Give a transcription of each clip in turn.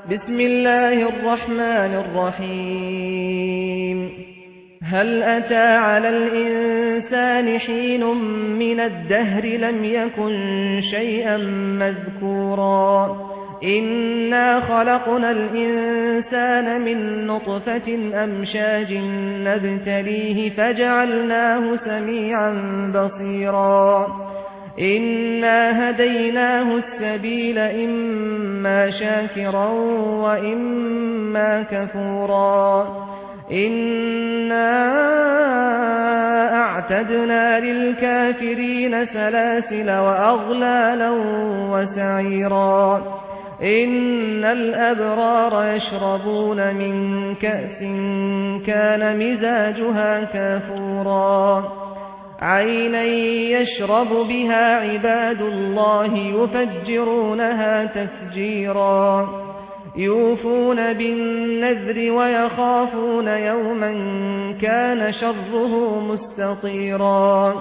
بسم الله الرحمن الرحيم هل أتى على الإنسان حين من الدهر لم يكن شيئا مذكورا إنا خلقنا الإنسان من نطفة أمشاج نبتليه فجعلناه سميعا بصيرا إنا هديناه السبيل إما شاكرا وإما كفورا إنا أعتدنا للكافرين سلاسل وأغلالا وسعيرا إن الأبرار يشربون من كأس كان مزاجها كافورا عينا يشرب بها عباد الله يفجرونها تفجيرا يوفون بالنذر ويخافون يوما كان شره مستطيرا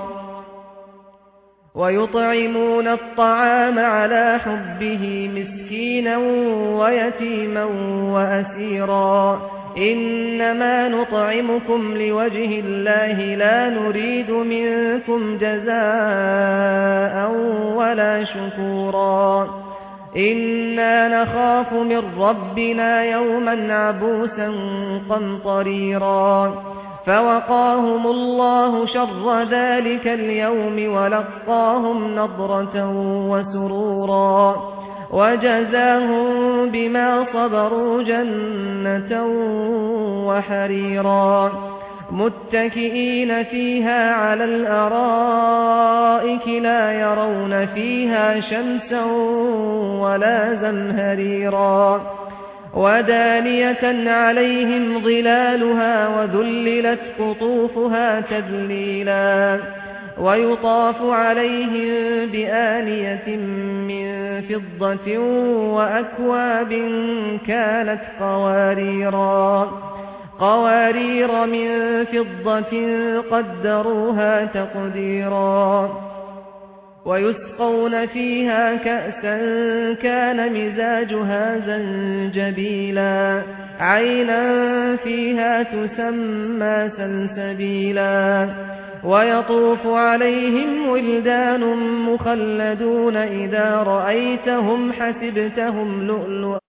ويطعمون الطعام على حبه مسكينا ويتيما وأسيرا إنما نطعمكم لوجه الله لا نريد منكم جزاء ولا شكورا إنا نخاف من ربنا يوما عبوسا قمطريرا فوقاهم الله شر ذلك اليوم ولقاهم نضرة وسرورا وجزاهم بما صبروا جنة وحريرا متكئين فيها على الأرائك لا يرون فيها شمسا ولا زمهريرا ودانية عليهم ظلالها وذللت قطوفها تذليلا ويطاف عليهم بآنية من فضة وأكواب كانت قوارير من فضة قدروها تقديرا ويسقون فيها كأسا كان مزاجها زنجبيلا عينا فيها تسمى سلسبيلا ويطوف عليهم ولدان مخلدون إذا رأيتهم حسبتهم لؤلؤا